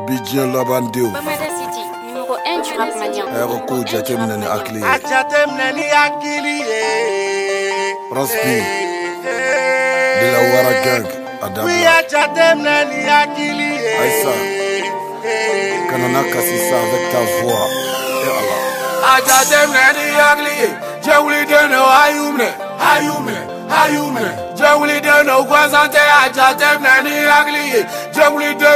Bidjan Labandeo Bamada City, numéro 1 du rap malien. Aéroko Jatemnani Akli Jatemnani Akili Raspi de la Wara Gang Adama Oui, Jatemnani Akili Aïssa Kanana Kassissa avec ta voix Et Allah Jatemnani Akili Jawli deno ayumne Jawli deno kwazante Jatemnani Akili Jawli de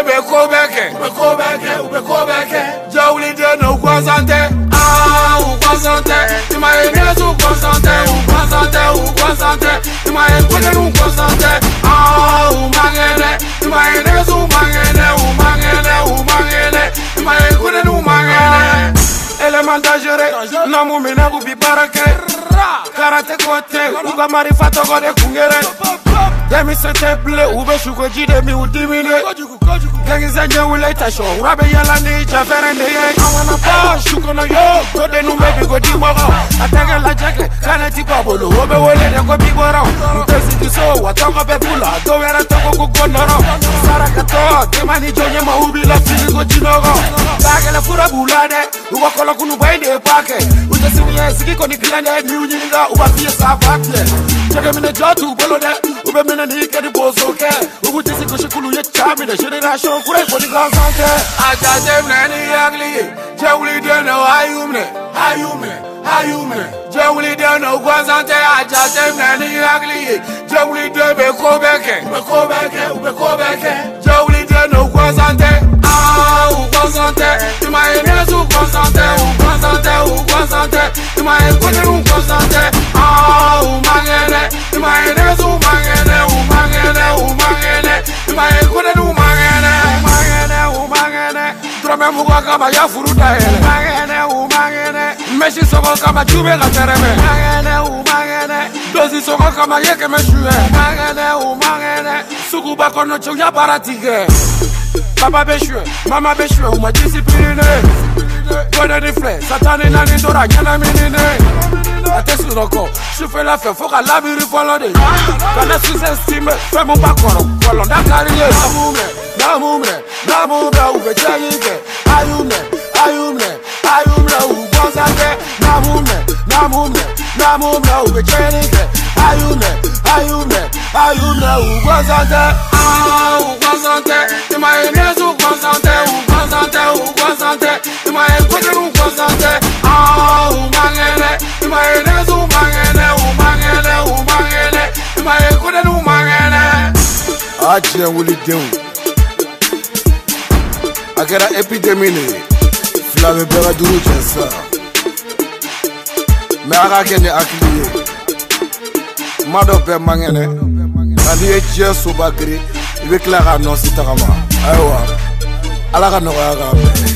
bekobeke Jawli deno kwazante ukwazante Imaenez ukwazante Imaenez ukwazante umangene Imaenez umangene Imaenez umangene Element dangereux, namu mena ubi barake Karate kote, uga marifato kode kungere Demi se teple, ube shuko jide mi udimine Gengi zenye ule itasho, urabe yala ni jafere neye Awana pa, shuko no yo, kode numebi kodi mogo Atege la jake, kane tipa bolo, ube wole de ko bigoro Mtesi kiso, watongo bebula, dowera toko kukonoro Sarakato, demani jonye ma ubi la fili ko jinogo Bagele fura bulade, uba kolo kunu bainde pake Utesinye siki koni klende, miunyinga uba fiye sa fakye Cheke mine jotu bolo de, ube mine nike di bozoke Ubu tisi kushikulu ye chami de, generation kure koni gansante Jatemnani Akili, Jawli deno ayumne Jawli deno kwazante, Jatemnani Akili Jawli de bekobeke Jawli deno kwazante, ukwazante Imaenez ukwazante Imaenez ukwazante umangene Imaenez umangene Imaenez umangene Drome mugwa kama ya furuta hele umangene Meshi soko kama chube la tereme umangene Dozi soko kama yeke meshue umangene Sukuba kono chou ya baratige Papa beshue, mama beshue, uma discipline Bonne rifle, satani nani dora nyana minine Ate suroko, choufe la fe, foka labiri folode Kane sous-estime, fe mon bakoro, folon da kariye Namume, uve chayike Ayumne, ugonzake Namume, uve chayike Ayumne, ugonzake ugonzante Imaenez ugonzante Imaenez ugonzante umangene Imaenez umangene Imaenez umangene Adjen wuli deu Akera epidemie ne Flame bera duru jensa Me aka kene akliye Mado pe mangene Nani ye jesu bakri Ibe kila ka nosi takama Aywa Ala ka noya ka